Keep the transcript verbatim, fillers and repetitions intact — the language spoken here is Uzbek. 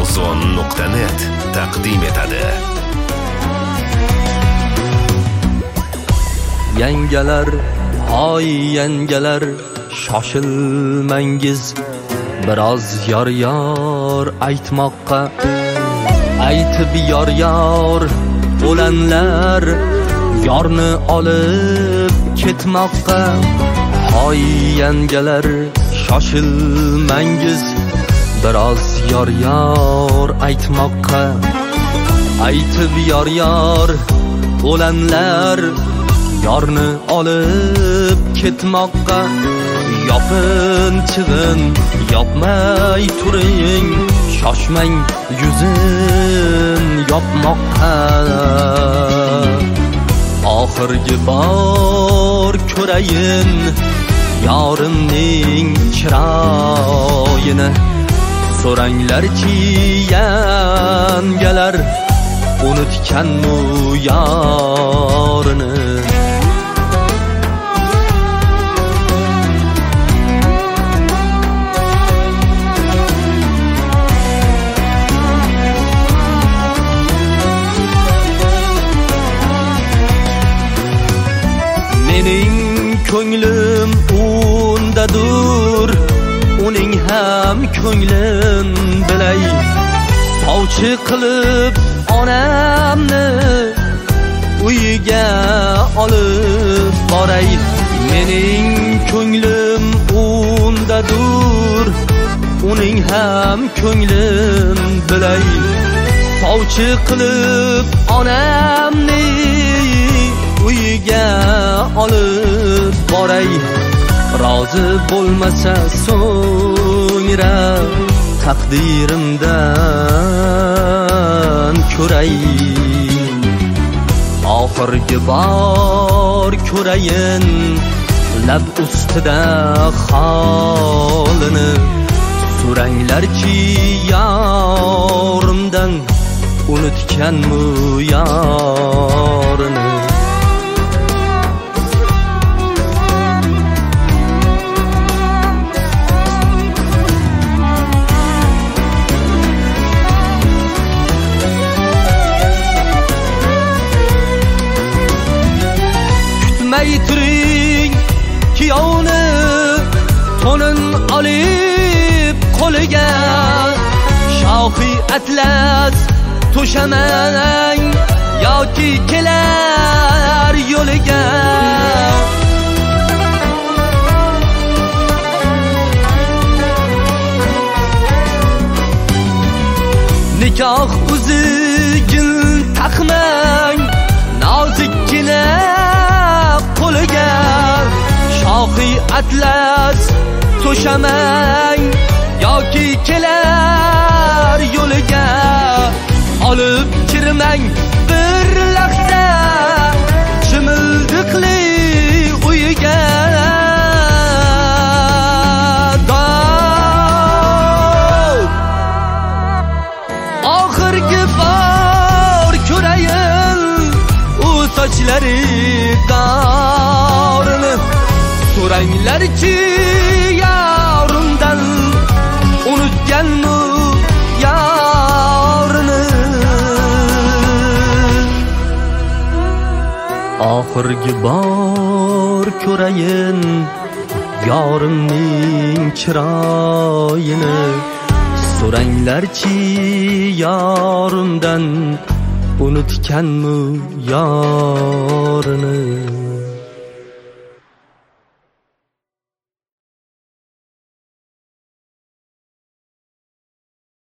ozon nuqta net taqdim etadi. Yangalar, hoy yangalar, shoshilmangiz, biroz yor yor aytmoqqa. Aytib yor yor o'lanlar, yorni olib ketmoqqa. Hoy yangalar, shoshilmangiz, biroz yor yor aytmoqqa. Aytib yor yor o'lanlar, yorni olib ketmoqqa. Yopin chig'in, yopmay turing, shoshmang yuzin yopmoqqa. Oxirgi bor ko'rayin yorimning chiroyini. So'ranglarchi yangalar, unutganmi yorini. Mening ko'nglim undadur, uning ham ko'nglin bilay. Sovchi qilib onamni uyiga olib boray. Mening ko'nglim undadur, uning ham ko'nglin bilay. Sovchi qilib onamni uyiga olib boray. Rozi bo'lmasa so'ngra taqdirimdan ko'ray. Oxirgi bor ko'rayin lab ustida holini. So'ranglarchi yorimdan, unutganmi yorini. Kutmay turing kiyovni, to'nin olib qo'liga. Shohi atlas to'shamang, yoki kelar yo'liga. Nikoh uzugin taqmang, nozikkina qo'liga. Shohi atlas to'shamang, yoki kelar yo'liga. Olib kirmang bir lahza chimildiqli uyiga. Oxirgi bor ko'rayin u sochlari dorini. So'ranglarchi yorimdan, unutganmi yorini. Oxirgi bor ko'rayin yorimning chiroyini. So'ranglarchi yorimdan, unutganmi yorini.